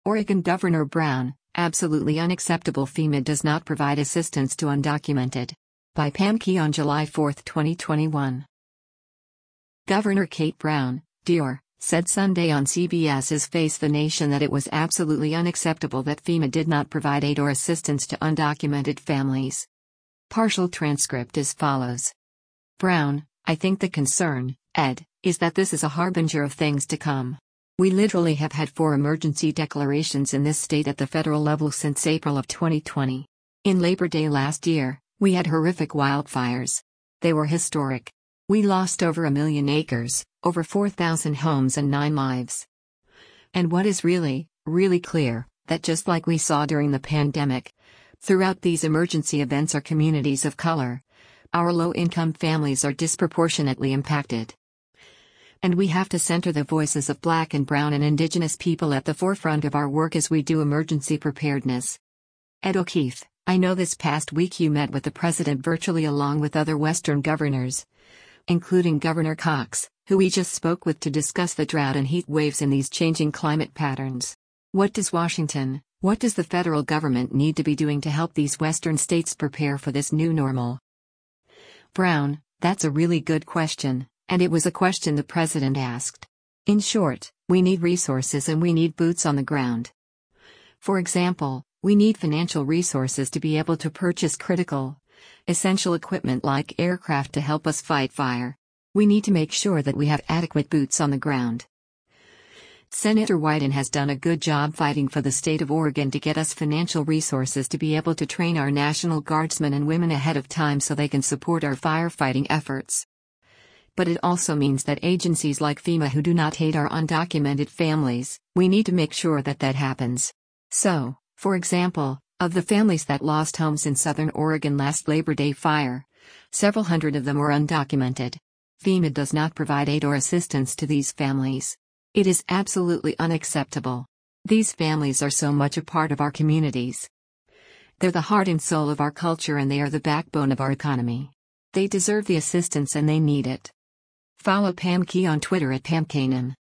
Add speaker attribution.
Speaker 1: Oregon Governor Brown, absolutely unacceptable. FEMA does not provide assistance to undocumented. By Pam Key on July 4, 2021. Governor Kate Brown, DR, said Sunday on CBS's Face the Nation that it was absolutely unacceptable that FEMA did not provide aid or assistance to undocumented families. Partial transcript as follows. Brown, I think the concern, Ed, is that this is a harbinger of things to come. We literally have had 4 emergency declarations in this state at the federal level since April of 2020. In Labor Day last year, we had horrific wildfires. They were historic. We lost over 1 million acres, over 4,000 homes and 9 lives. And what is really clear, that just like we saw during the pandemic, throughout these emergency events are communities of color. Our low-income families are disproportionately impacted. And we have to center the voices of Black and Brown and Indigenous people at the forefront of our work as we do emergency preparedness. Ed O'Keefe, I know this past week you met with the president virtually along with other Western governors, including Governor Cox, who we just spoke with to discuss the drought and heat waves in these changing climate patterns. What does the federal government need to be doing to help these Western states prepare for this new normal? Brown, that's a really good question. And it was a question the president asked. In short, we need resources and we need boots on the ground. For example, we need financial resources to be able to purchase critical, essential equipment like aircraft to help us fight fire. We need to make sure that we have adequate boots on the ground. Senator Wyden has done a good job fighting for the state of Oregon to get us financial resources to be able to train our National Guardsmen and women ahead of time so they can support our firefighting efforts. But it also means that agencies like FEMA who do not aid our undocumented families, we need to make sure that happens. So, for example, of the families that lost homes in southern Oregon last Labor Day fire, several hundred of them were undocumented. FEMA does not provide aid or assistance to these families. It is absolutely unacceptable. These families are so much a part of our communities. They're the heart and soul of our culture and they are the backbone of our economy. They deserve the assistance and they need it. Follow Pam Key on Twitter at PamKanan.